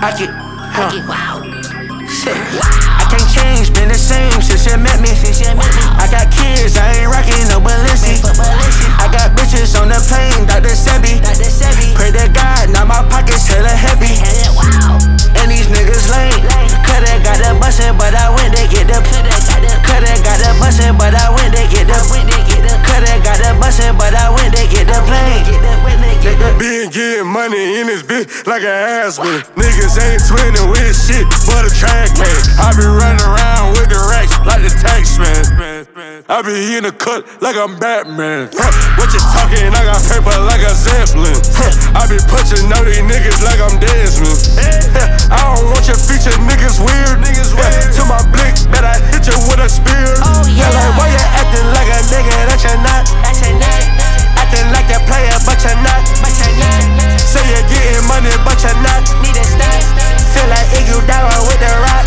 Wow. Shit. I can't change, been the same since you met me. I got kids, I ain't rockin' no Balenci. I got bitches on the plane, Dr. Sebi. Pray to God, now my pockets hella heavy. And these niggas lame. Coulda got the bustin', but I went to get the. Coulda got the bustin', but I went to get the. Coulda got the bustin', but I went to get the plane. Been getting money in this bitch like an ass man. Niggas ain't twinning with shit but a track man. I be running around with the racks like the tax man. I be in the cut like I'm Batman. What you talking? I got paper like a Zeppelin. I be punching all these niggas like I'm Desmond. I don't want your feature niggas weird. To my blick, bet I hit you with a spear. Like, why you acting like a nigga that you're not? Acting like a player, but you're not. Say you're getting money, but you're not. Feel like Eagle down with the rock.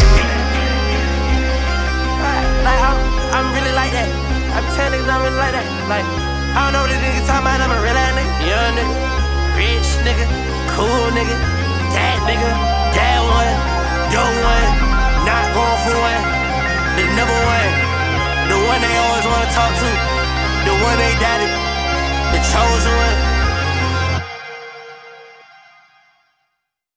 Like, I'm really like that. I'm telling niggas I'm really like that. Like, I don't know what this nigga talking about. I'm a real ass nigga. Young nigga, rich nigga, cool nigga, that nigga, that one, young one, not going for one. The number one, the one they always wanna talk to, the one they daddy, the chosen one.